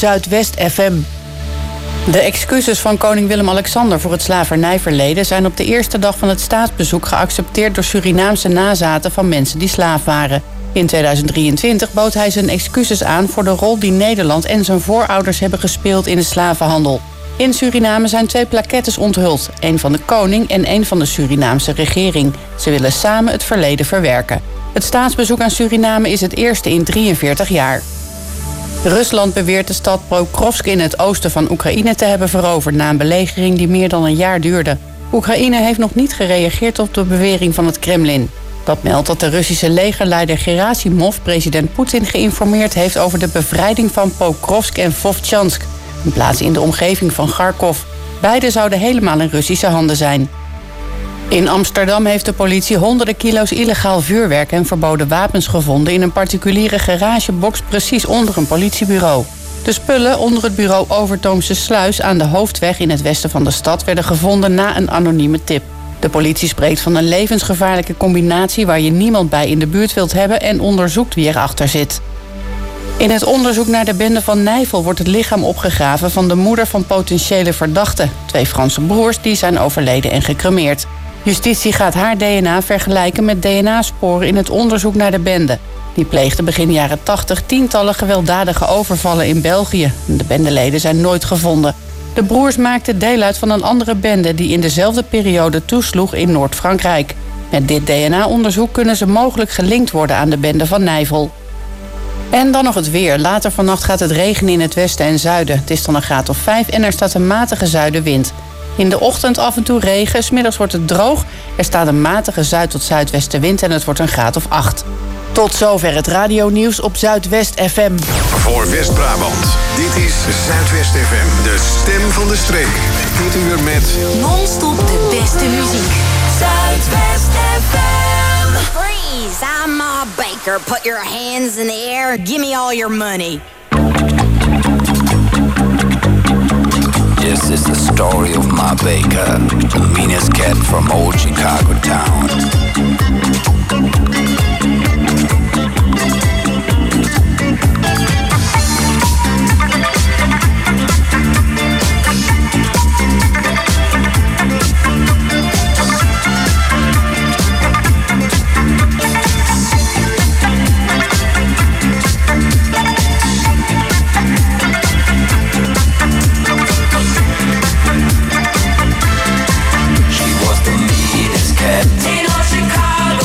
Zuidwest FM. De excuses van koning Willem-Alexander voor het slavernijverleden zijn op de eerste dag van het staatsbezoek geaccepteerd door Surinaamse nazaten van mensen die slaaf waren. In 2023 bood hij zijn excuses aan voor de rol die Nederland en zijn voorouders hebben gespeeld in de slavenhandel. In Suriname zijn 2 plaquettes onthuld, één van de koning en één van de Surinaamse regering. Ze willen samen het verleden verwerken. Het staatsbezoek aan Suriname is het eerste in 43 jaar. Rusland beweert de stad Pokrovsk in het oosten van Oekraïne te hebben veroverd na een belegering die meer dan een jaar duurde. Oekraïne heeft nog niet gereageerd op de bewering van het Kremlin. Dat meldt dat de Russische legerleider Gerasimov president Poetin geïnformeerd heeft over de bevrijding van Pokrovsk en Vovchansk, een plaats in de omgeving van Kharkov. Beide zouden helemaal in Russische handen zijn. In Amsterdam heeft de politie honderden kilo's illegaal vuurwerk en verboden wapens gevonden in een particuliere garagebox precies onder een politiebureau. De spullen onder het bureau Overtoomse Sluis aan de Hoofdweg in het westen van de stad werden gevonden na een anonieme tip. De politie spreekt van een levensgevaarlijke combinatie waar je niemand bij in de buurt wilt hebben en onderzoekt wie erachter zit. In het onderzoek naar de bende van Nijvel wordt het lichaam opgegraven van de moeder van potentiële verdachten, 2 Franse broers die zijn overleden en gecremeerd. Justitie gaat haar DNA vergelijken met DNA-sporen in het onderzoek naar de bende. Die pleegde begin jaren 80 tientallen gewelddadige overvallen in België. De bendeleden zijn nooit gevonden. De broers maakten deel uit van een andere bende die in dezelfde periode toesloeg in Noord-Frankrijk. Met dit DNA-onderzoek kunnen ze mogelijk gelinkt worden aan de bende van Nijvel. En dan nog het weer. Later vannacht gaat het regenen in het westen en zuiden. Het is dan een graad of 5 en er staat een matige zuidenwind. In de ochtend af en toe regen, 's middags wordt het droog. Er staat een matige zuid- tot zuidwestenwind en het wordt een graad of 8. Tot zover het radionieuws op Zuidwest FM. Voor West-Brabant, dit is Zuidwest FM, de stem van de streek. Dit uur met non-stop de beste muziek. Zuidwest FM. Freeze, I'm Ma Baker. Put your hands in the air. Give me all your money. This is the story of Ma Baker, the meanest cat from old Chicago town. In old Chicago.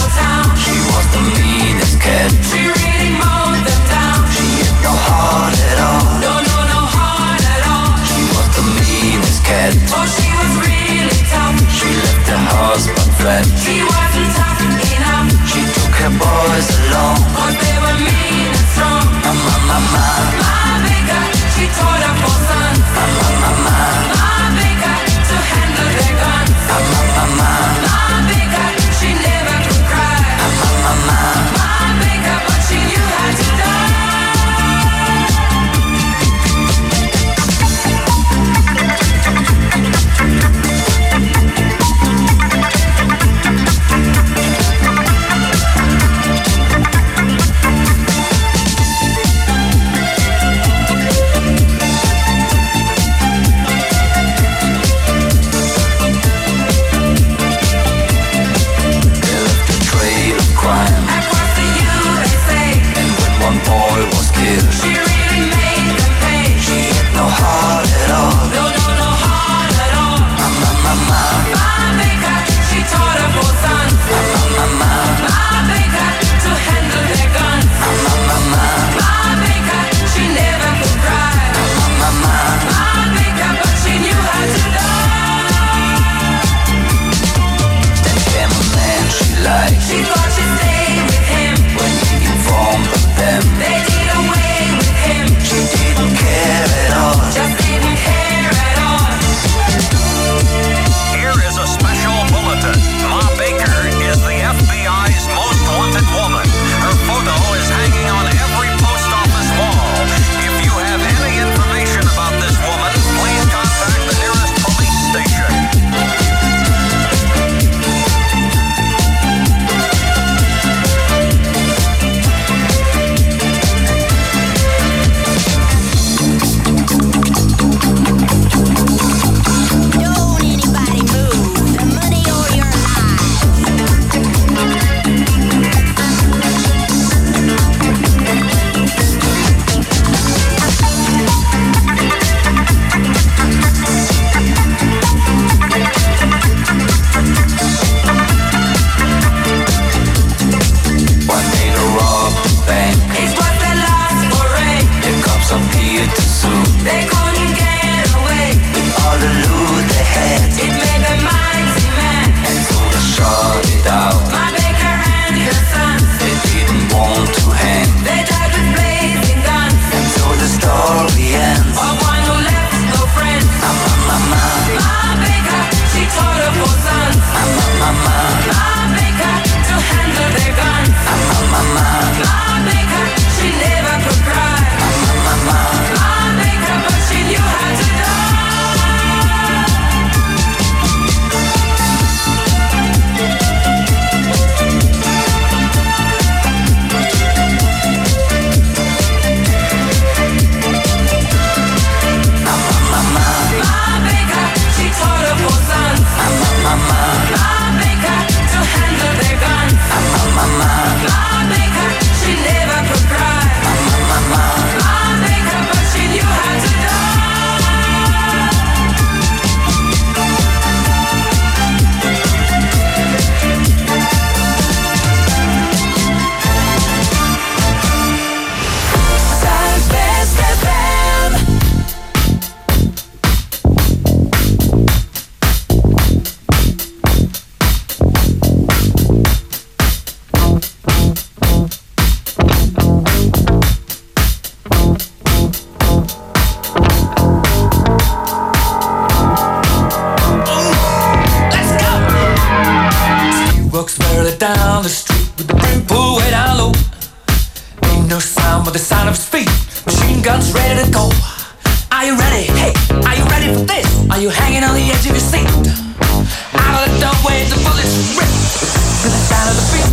with the sound of his feet. Machine guns ready to go. Are you ready? Hey, are you ready for this? Are you hanging on the edge of your seat? Out of the doorway, the bullets rip to the sound of the beat.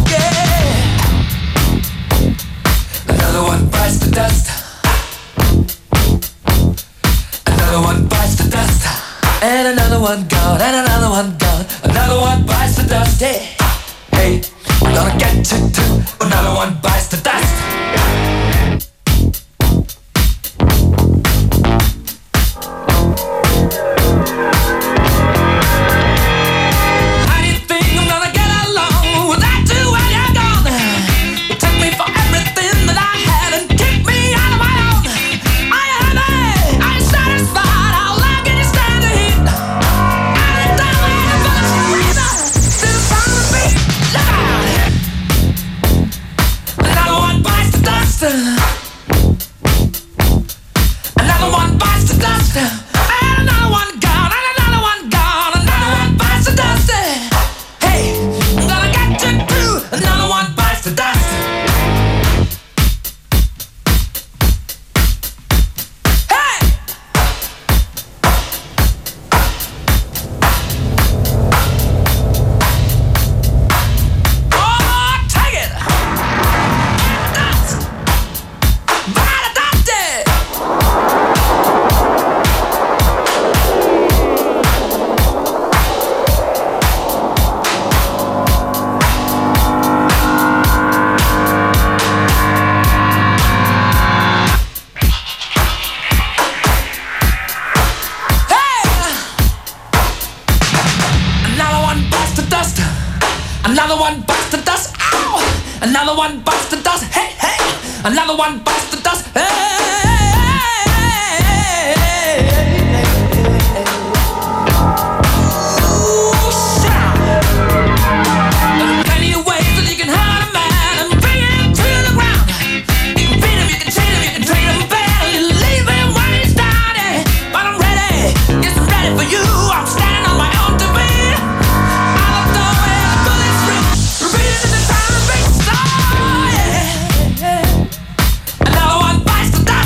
Yeah. Another one bites the dust. Another one bites the dust. And another one gone. And another one gone. Another one bites the dust. Yeah. Hey, I'm gonna get you too. Another one bites the dust. Another one bites the dust. And another one gone. And another one gone. Another one bites the dust. Hey, I'm gonna get you too. Another one bites the dust. Hey! Oh, take it! Dust! Bite the dust! Another one bites the dust. Ow! Another one bites the dust. Hey, hey! Another one bites the dust. Hey! Ooh, shout! There are plenty of ways that you can hurt a man and bring him to the ground. You can beat him, you can cheat him, you can treat him bad, you leave him when he's down. But I'm ready, yes, I'm ready for you. I'm standing on my own to beat. Another one bites the dust.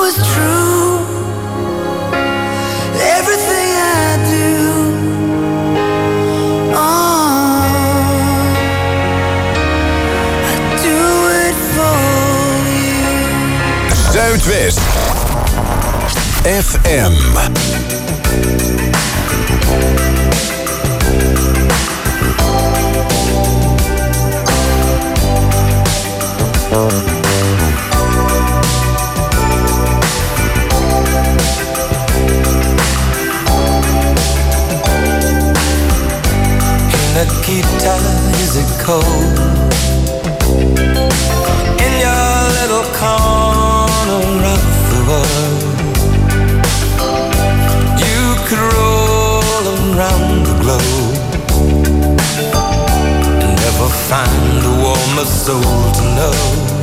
was true. Everything I do, I do it for you. Zuidwest FM. Nikita, is it cold in your little corner of the world? You could roll around the globe and never find a warmer soul to know.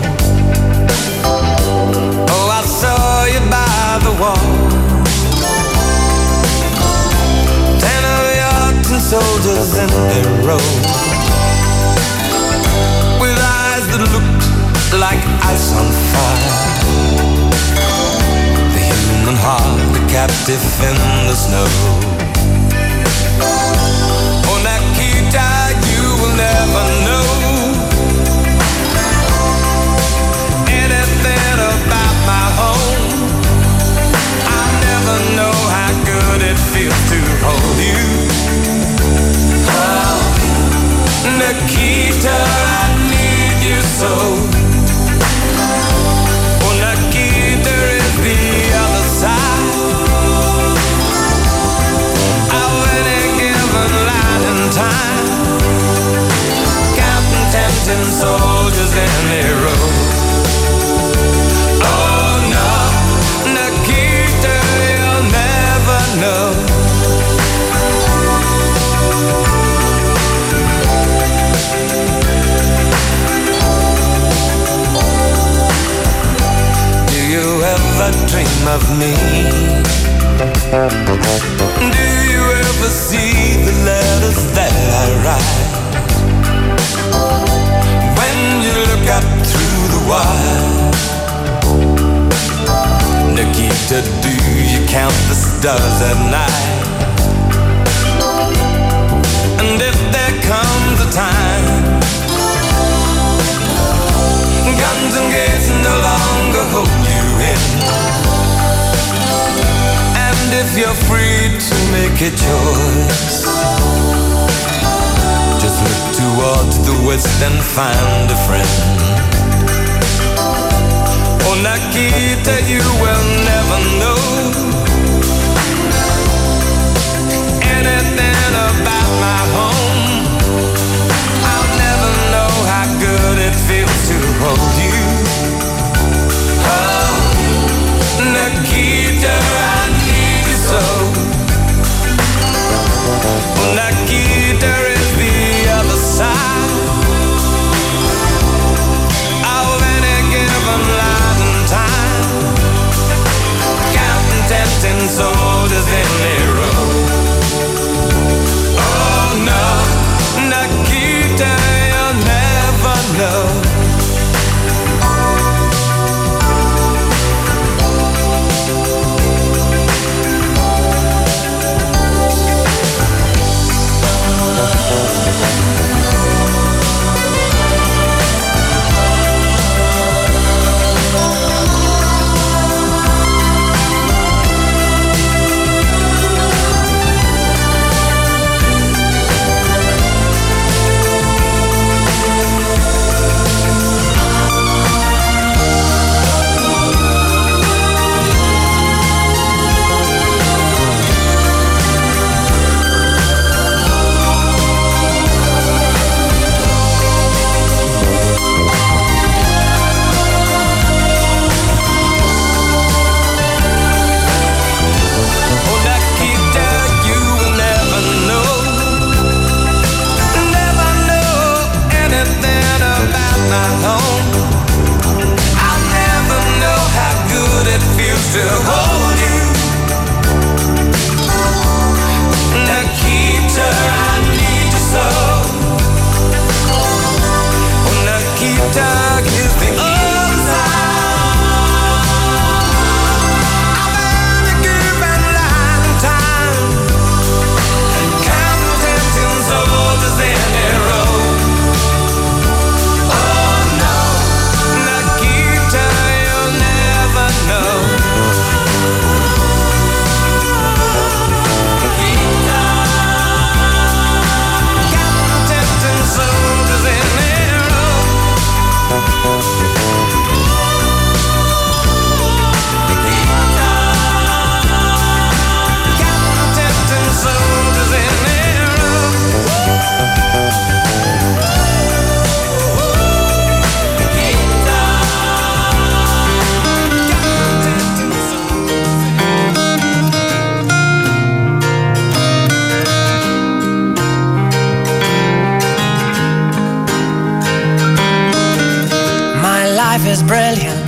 Oh, I saw you by the wall, 10 of your tin soldiers in their row, with eyes that looked like ice on fire. The human heart, a captive in the snow. Oh, Nikita, you will never know anything about my home. I'll never know how good it feels to hold you. Oh, Nikita, I need you so. Oh, Nikita is the other side of any given light and time, counting tempting soldiers in their row. Oh no, Nikita, you'll never know. Do you ever dream of me? Do you ever see the letters that I write? When you look up through the wire, Nikita, do you count the stars at night? And if there comes a time guns and gates no longer hold you in, and if you're free to make a choice, just look towards the west and find a friend. Oh, Nikita, you will never know anything about my home. I'll never know how good it feels to hold you. Oh, Nikita, I need you so. Oh, Nikita is the other side of any given life and time, counting tempting soldiers in their row. Oh no, Nikita, you'll never know. To hold you, Nikita, I need you so. Oh, Nikita is the other side brilliant.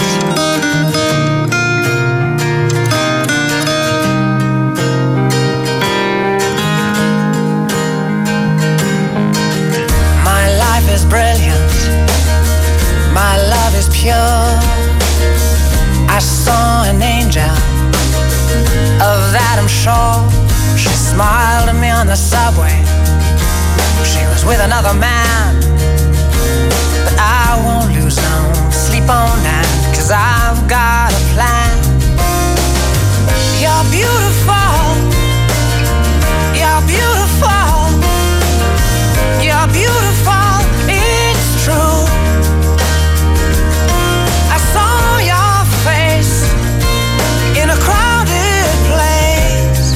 My life is brilliant. My love is pure. I saw an angel, of that I'm sure. She smiled at me on the subway. She was with another man, but I won't lose no sleep on that, 'cause I've got a plan. You're beautiful. You're beautiful. You're beautiful. It's true. I saw your face in a crowded place,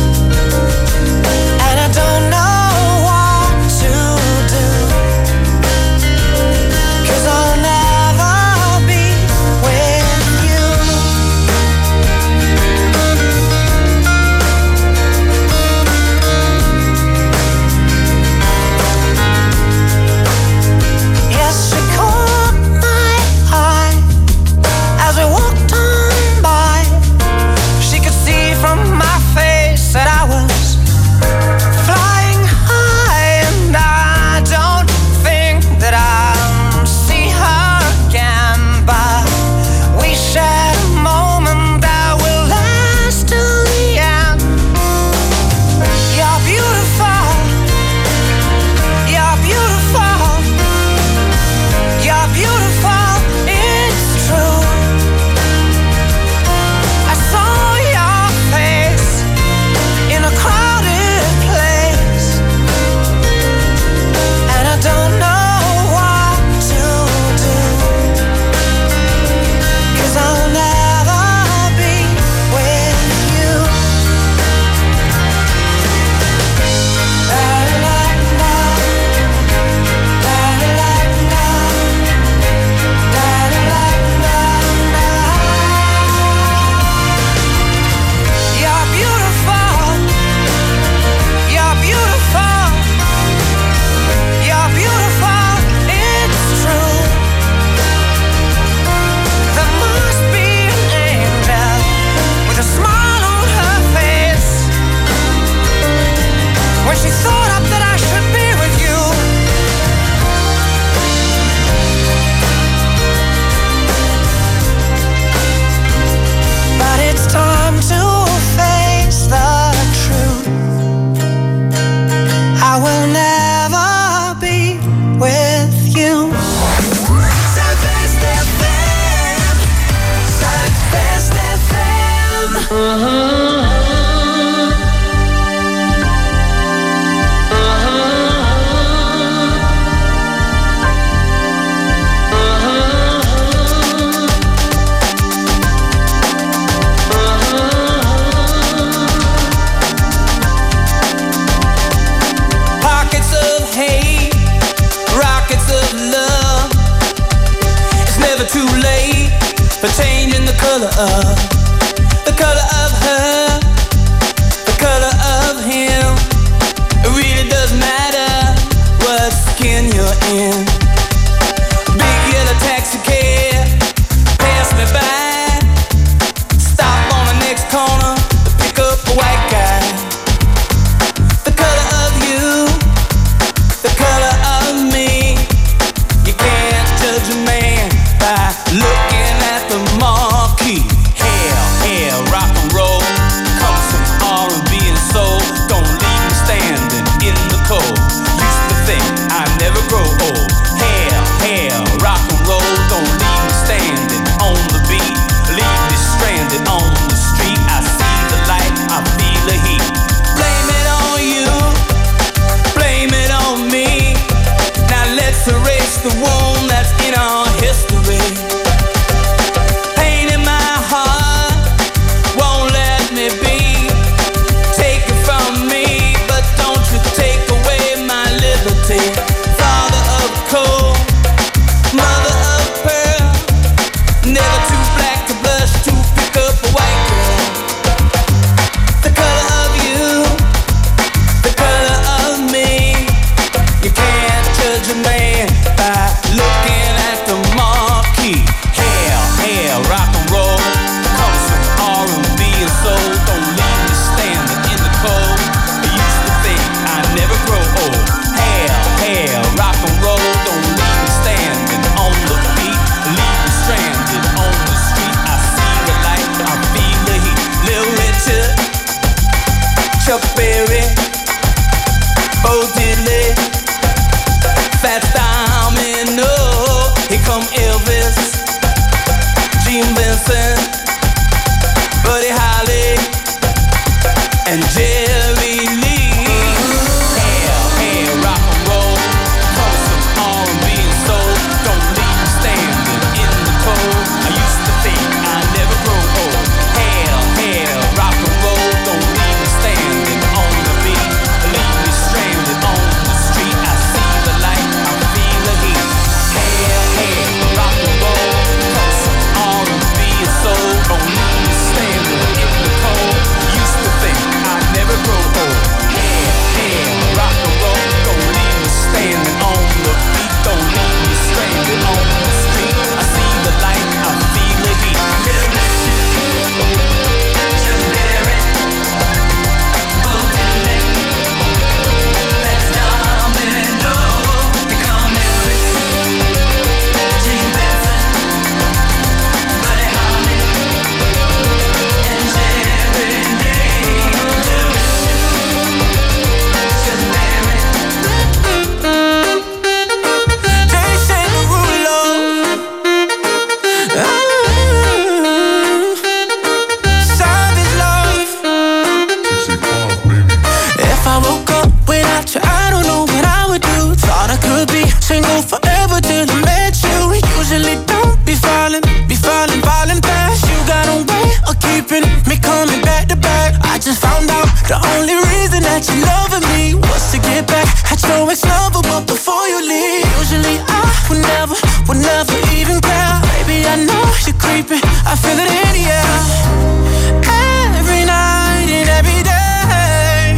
and I don't know what to do, 'cause I'll never be with you. Yes, she caught my eye as we walked on by. She could see from my face that I was flying high, and I don't think that I'll see her again, but we shared a moment that will last till the end. You're beautiful. You're beautiful. You're beautiful. It's true. I saw your face in a crowded place, and I don't know what to do, 'cause I'll never be with you. La-la-la-la. La-la-la-la. La-la-la-la. You're beautiful. You're beautiful. You're beautiful. It's true. There must be an angel with a smile on her face when she thought up that I should be with you. But it's time to face the truth. I will never be with you. Southwest FM. Southwest FM. Pockets of hate, rockets of love. It's never too late for changing the color of her, the color of him. It really doesn't matter what skin you're in. Big yellow taxi cab passed me by. Stop on the next corner to pick up a white guy. The color of you, the color of me. You can't judge a man by looking at the marquee. Hell, rock and roll. Come some R&B and soul. Don't leave me standing in the cold. Used to think I'd never grow old. Benson, Buddy Holly, and Jerry Lee. Hair, rock and roll, throw some R&B and soul. Don't leave me standing in the cold. I used to think I'd never grow old. Hair, rock and roll, don't leave me standing on the beat. Leave me stranded on the street. I see the light, I feel the heat. Hair, rock and roll, throw some R&B and soul. Don't leave me standing in the cold. Used to think I'd never grow old. Hair, rock and roll, don't leave me standing on the beat. Don't leave me stranded on the street. I see the light, I feel the heat. Single forever till I met you. Usually don't be falling fast. You got a way of keeping me coming back to back. I just found out the only reason that you loving me was to get back at your ex-lover, but before you leave, usually I would never even care. Baby, I know you're creeping, I feel it in the air. Every night and every day,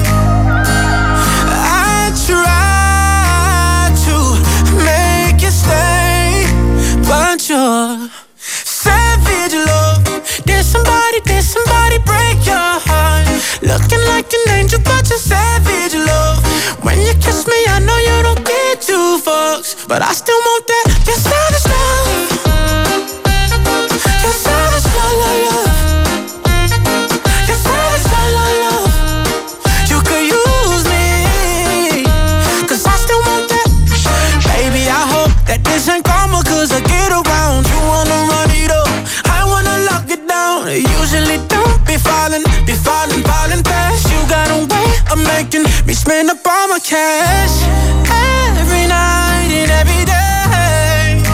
I try to make you stay, but you're savage love. Did somebody break your heart? Looking like an angel, but you're savage love. When you kiss me, I know you don't get two fucks, but I still want that. You're savage love. You're savage love, love. You're savage love, love. You could use me, 'cause I still want that. Baby, I hope that this ain't karma, 'cause I get around. You wanna run it up, I wanna lock it down. Usually don't be falling fast. You got a way of making me spend up all my cash. Every night and every day,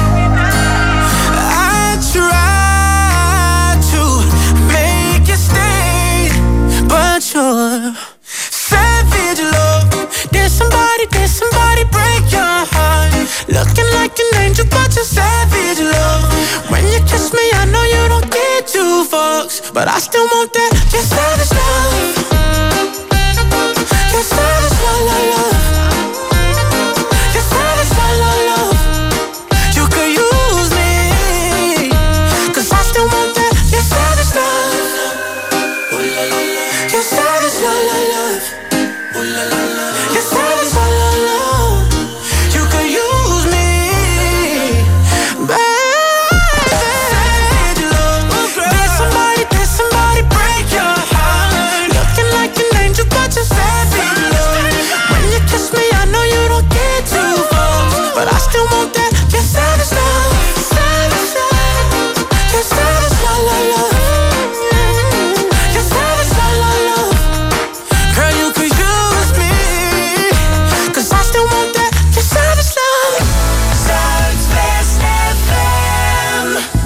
I try to make you stay, but you're savage love. Did somebody break your heart? Looking like an angel, but you're savage love. When you kiss me, I know you don't get two fucks, but I still want that. You're savage love. You're savage love, love. You're savage love, love. You could use me, 'cause I still want that. You're savage love. You're savage love, love. You're savage love, love. You could use me, baby. Savage love. Did somebody break your heart? Looking like an angel, but you're savage love. When you kiss me, I know you don't get two fucks, but I still want that. You're savage love. Savage love. You're savage love, love. You're savage love, love. Girl, you could use me, 'cause I still want that. You're savage love. Southwest FM.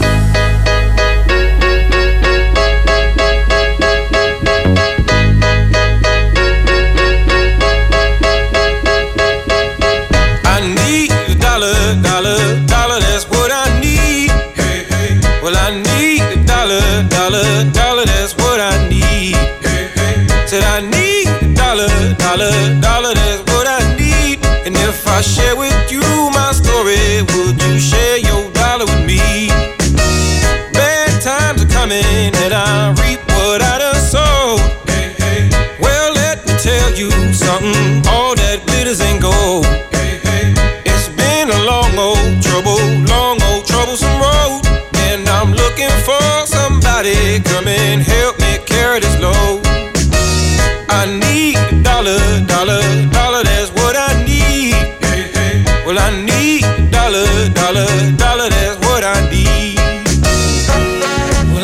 I need a dollar, that's what I need. Hey, hey. Well, I need a dollar, that's what I need. Hey, hey. Said I need a dollar, that's what I need. And if I share with you my story, would you share your dollar with me? Bad times are coming and I reap what I done sowed. Hey, hey. Well, let me tell you something, all that glitters ain't gold. Hey, hey. It's been a long old troublesome road, and I'm looking for somebody come and help me carry this load. I need a dollar, that's what I need. Hey, hey. Well, I need a dollar, that's what I need. Well,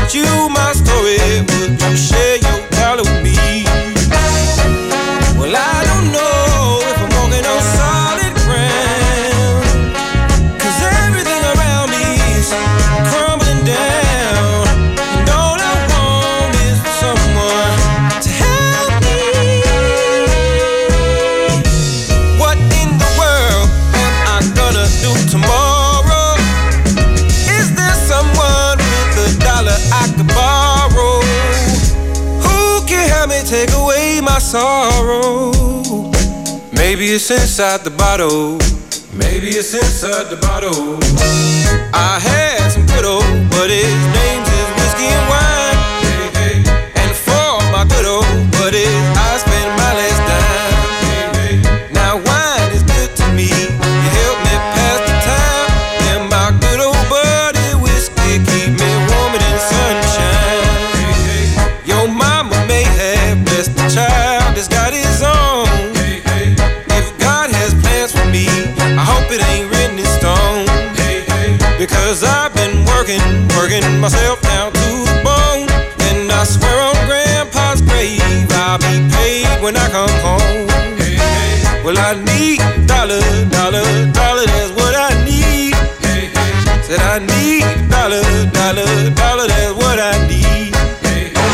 taught you my story, would you share your dollar with me? Well, I don't know if I'm walking on solid ground, 'cause everything around me is crumbling down, and all I want is someone to help me. What in the world am I gonna do tomorrow? Is there someone with a dollar I could borrow? Who can help me take away my sorrow? Maybe it's inside the bottle. Maybe it's inside the bottle. I had some good old buddies, names is whiskey and wine. Hey, hey. And for my good old buddies, I spent my last dime. Hey, hey. Now wine is good to me. You help me pass the time. And my good old buddy whiskey keep me warmer than sunshine. Hey, hey. Your mama may have blessed the child that's got his own. Hey, hey. If God has plans for me, I hope it ain't written in stone. Hey, hey. Because I've been working myself down to the bone. And I swear on Grandpa's grave, I'll be paid when I come home. Hey, hey. Well, I need dollar, that's what I need. Hey, hey. Said I need dollar, that's what I need. Hey, hey.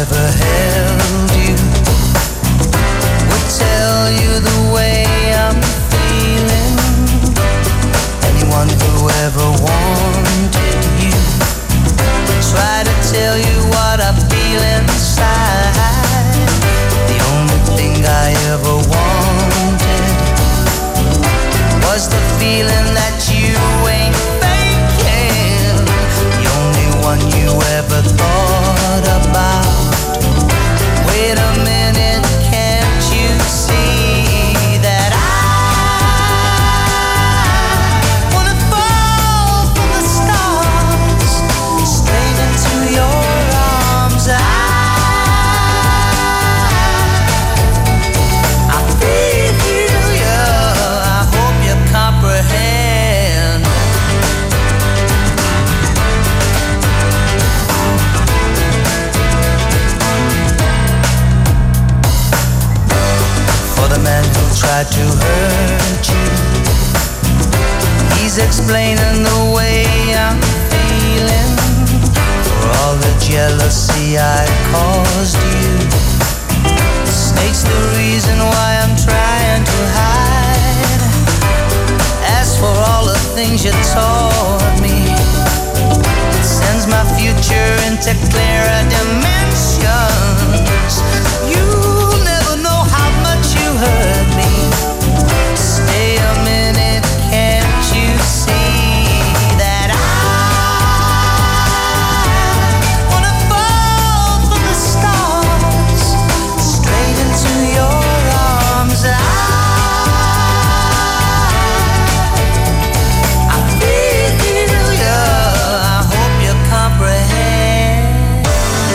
ever held you would tell you the way I'm feeling. Anyone who ever wanted you try to tell you what I feel inside. The only thing I ever wanted was the feeling that you ain't faking. The only one you ever thought about. Wait a minute, can't you see that I wanna fall from the stars straight into your arms? I feel you, I hope you comprehend. For the man who tried to hurt you, he's explaining the way I'm feeling. For all the jealousy I caused you, snake's the reason why I'm trying to hide. As for all the things you taught me, it sends my future into clearer dimensions. You'll never know how much you hurt me. Stay a minute, can't you see that I wanna fall from the stars straight into your arms? I feel you, I hope you comprehend.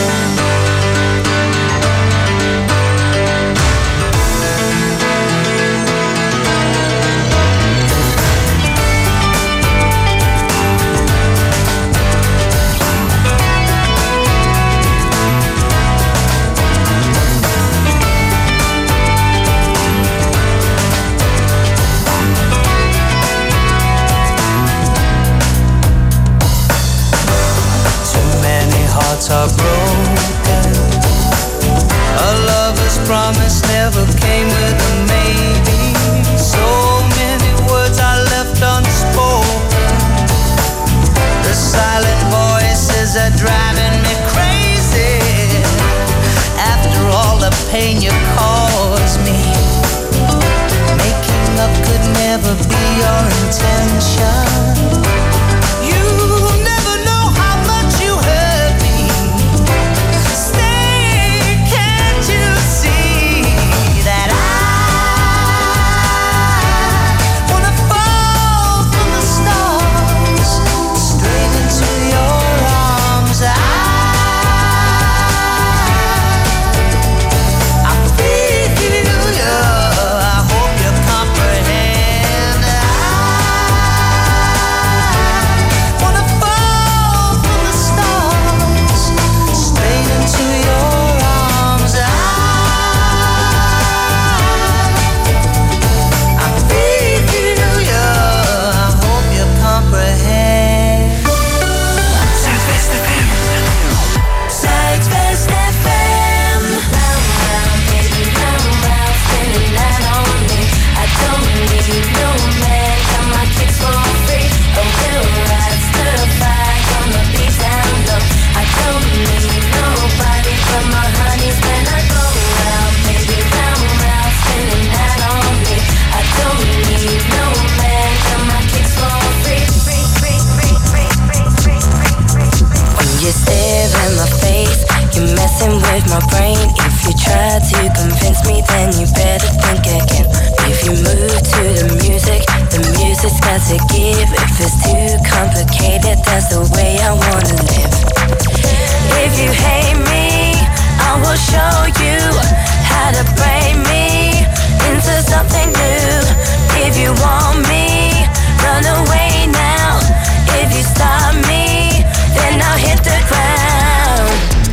Too many hearts are broken. A lover's promise never came with a maybe. So many words are left unspoken. The silent voices are driving me crazy. After all the pain you caused me, making love could never be your intention. You'll never know how much you hurt me. Stay, can't you see that I wanna fall from the stars straight into your arms? I feel you, I hope you comprehend. I wanna fall from the stars straight into your arms. I feel you, I hope you comprehend. Zuidwest FM. Zuidwest FM. Round, round, baby, round, round, spinning that on me. I don't need no man, got my kicks for free. A real ride, stir fry, gonna be down low. I don't need nobody but my honeys when I go round, baby, round, round, spinning that on me. I don't need no man, got my kicks for free. When you stare in my face, you're messing with my brain. If you try to convince me, then you better think again. If you move to the music's got to give. If it's too complicated, that's the way I wanna live. If you hate me, I will show you how to break me into something new. If you want me, run away now. If you stop me, then I'll hit the ground.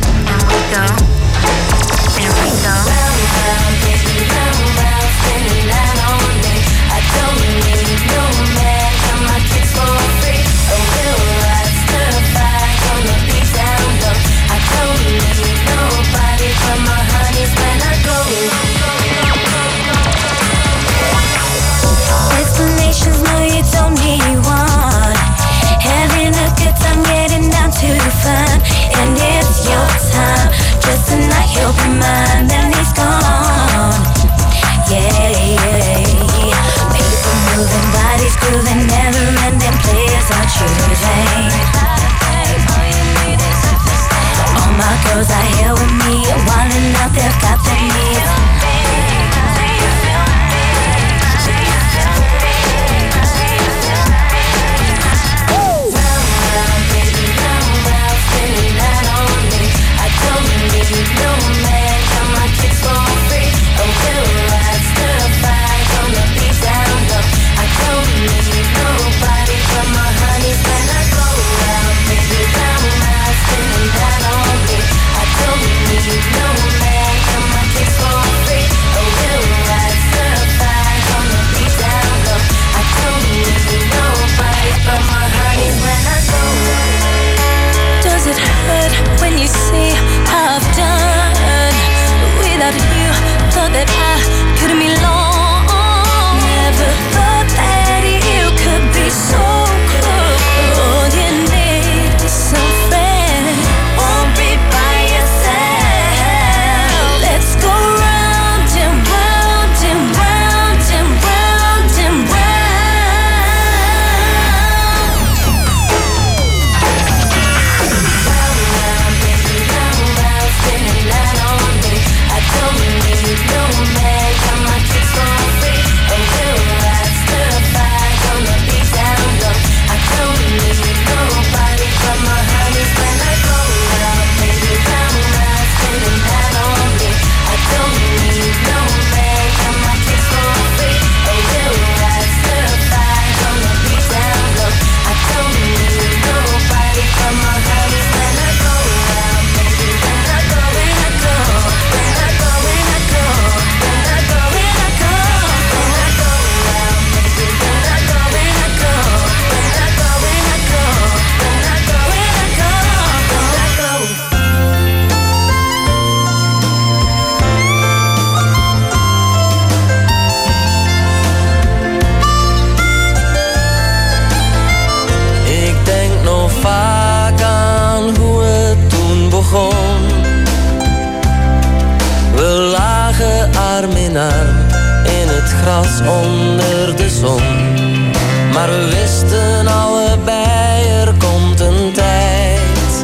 Here we go. Round, round, baby, round, round, spinning that on me. I don't need no man, got my kicks for free. A real ride, stir fry, gonna be down low. I don't need but I couldn't be long. Never thought that you could be so cruel. All you need is some friend. Won't be by yourself. Let's go round and round and round and round and round. We lagen arm in arm in het gras onder de zon. Maar we wisten allebei, er komt een tijd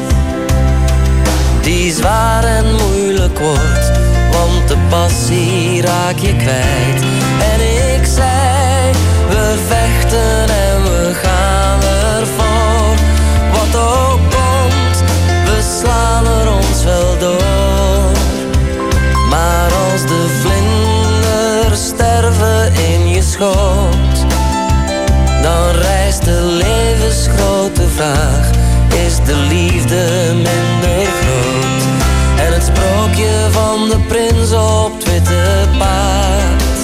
die zwaar en moeilijk wordt, want de passie raak je kwijt. En ik zei, we vechten en we gaan ervoor. Wat ook komt, we slaan er ons wel door. Maar als de vlinders sterven in je schoot, dan rijst de levensgrote vraag: is de liefde minder groot? En het sprookje van de prins op het witte paard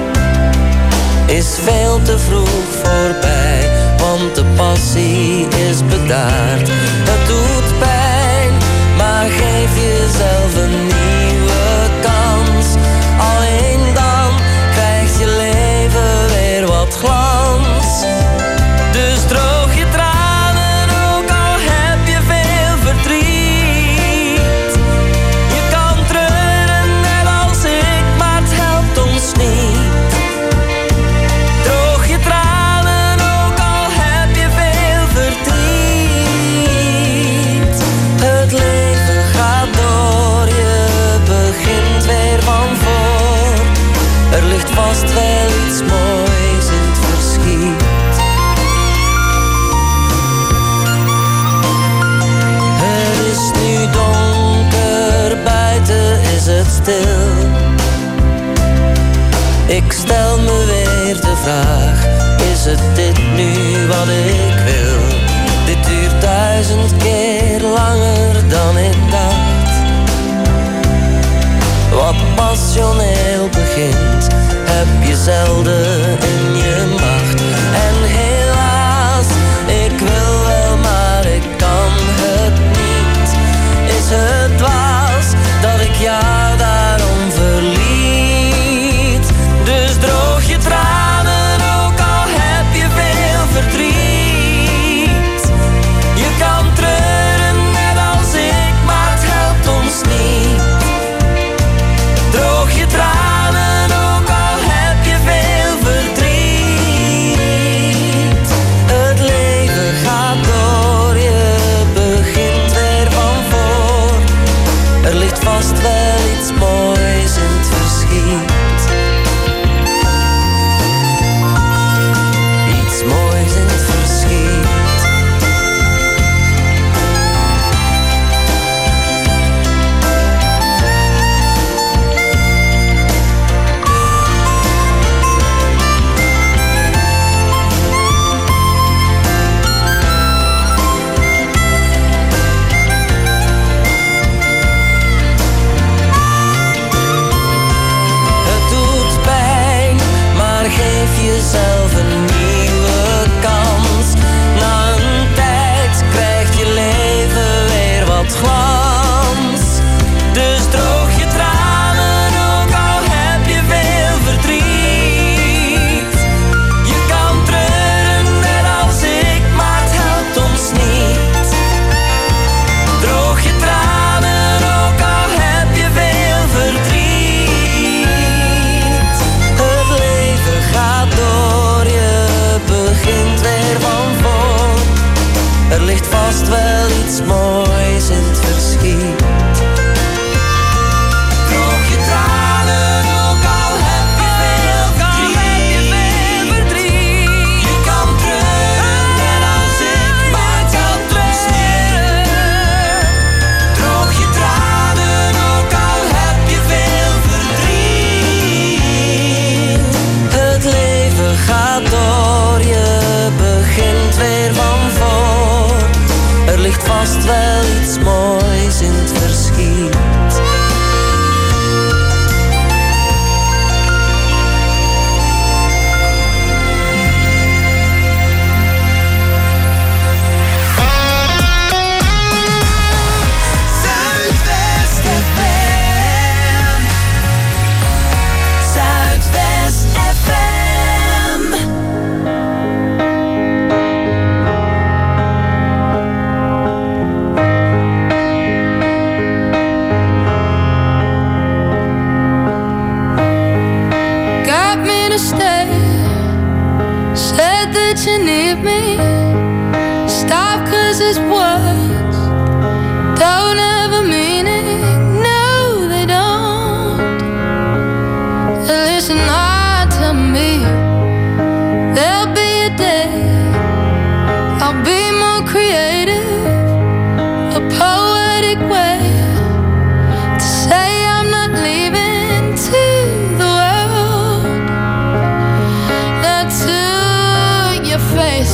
is veel te vroeg voorbij, want de passie is bedaard. Het doet pijn, maar geef jezelf een nieuwe kans. Alleen dan krijgt je leven weer wat glans. Dus droog je tranen, ook al heb je veel verdriet. Je kan treuren net als ik, maar het helpt ons niet. Droog je tranen, ook al heb je veel verdriet. Het leven gaat door, je begint weer van voor. Er ligt vast wel iets moois in het verschiet. Het is nu donker, buiten is het stil. Ik stel me weer de vraag, is het dit nu wat ik wil? Dit duurt 1000 keer langer dan ik dacht. Wat passioneel begint, heb je zelden in je macht. En helaas, ik wil wel, maar ik kan het niet. Is het dwaas dat ik jou daarom verliet? Dus droog je tranen, ook al heb je veel verdriet. Je kan treuren net als ik, maar het helpt ons niet. Droog je tranen, ook al heb je veel verdriet. Het leven gaat door, je begint weer van voor. Er ligt vast wel iets moois in het verschiet. Iets moois in het verschiet. Het with me. Stop, 'cause his words don't have a meaning. No, they don't. Listen hard to me. There'll be a day I'll be more creative, a poetic way to say I'm not leaving to the world. Not to your face.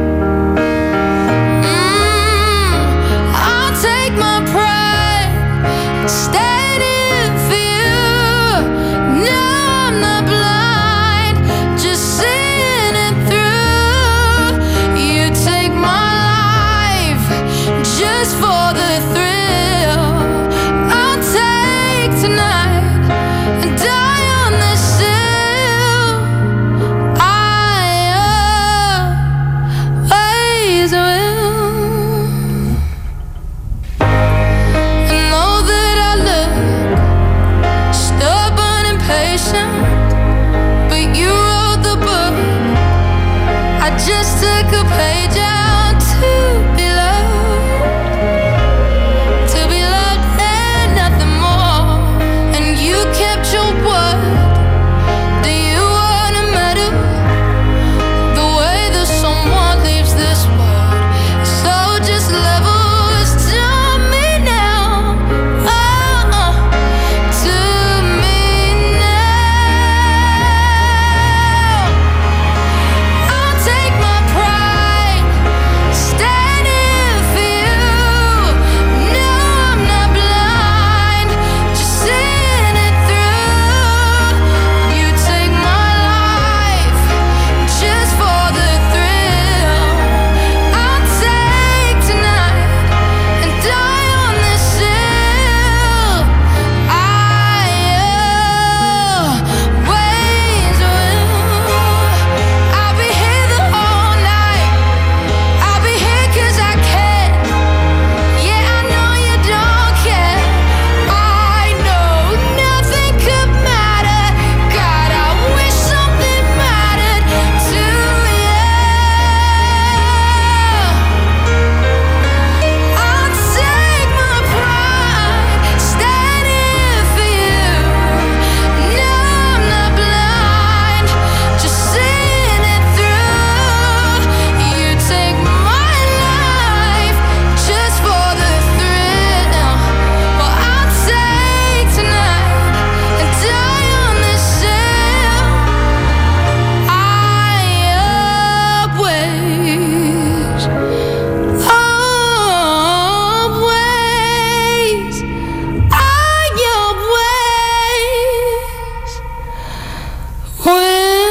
I'll take my pride, stand in for you. No, I'm not blind, just seeing it through. You take my life just for the thrill. I'll take tonight and die on this hill. I always will. I know that I look stubborn and patient, but you wrote the book. I just took a page out to be loved and nothing more. And you kept your word. Do you wanna matter the way that someone leaves this world? So just levels to me now. To me now. I'll take my pride, stand in for you. No, I'm not blind, just seeing it through. You take my life just for the thrill. I'll take tonight and die on this hill. I always will. I'll be here the whole night. I'll be here 'cause I can. Yeah, I know you don't care. I know nothing could matter. God, I wish something mattered to you. I'll take my pride, stand in for you. No, I'm not blind, just seeing it through. You take my life just for the thrill. Well, I'll take tonight and die on this hill. I always, always, I always will.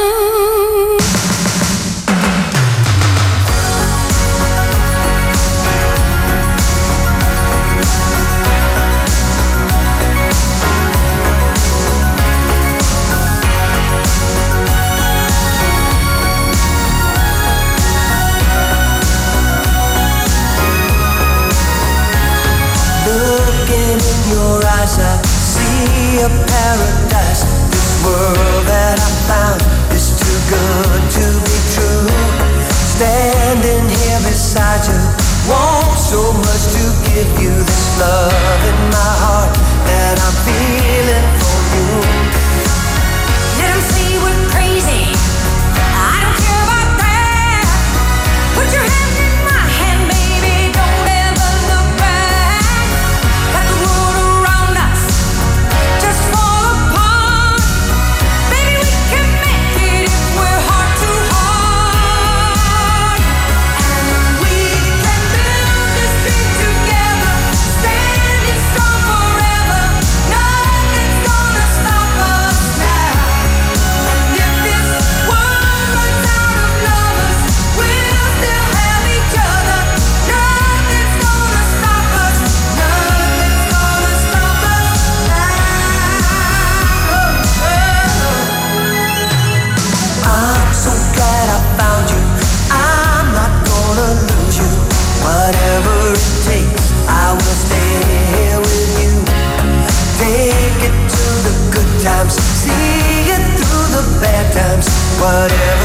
Looking in your eyes, I see a paradise. This world that I found is too good to be true. Standing here beside you, want so much to give you this love in my heart that I'm feeling for you. Let 'em say we're crazy. I don't care about that. Put your hand in my hand, baby. Don't ever look back. Let the world around us just fall apart. Baby, we can make it if we're heart to heart. And we can build this thing together, standing strong forever. Nothing's gonna stop us now. And if this world runs out of lovers, we'll still have each other. Nothing's gonna stop us. Nothing's gonna stop us now. I'm so glad I found you. I'm not gonna lose you. Whatever it takes, I will stay here with you. Take it to the good times, see it through the bad times. Whatever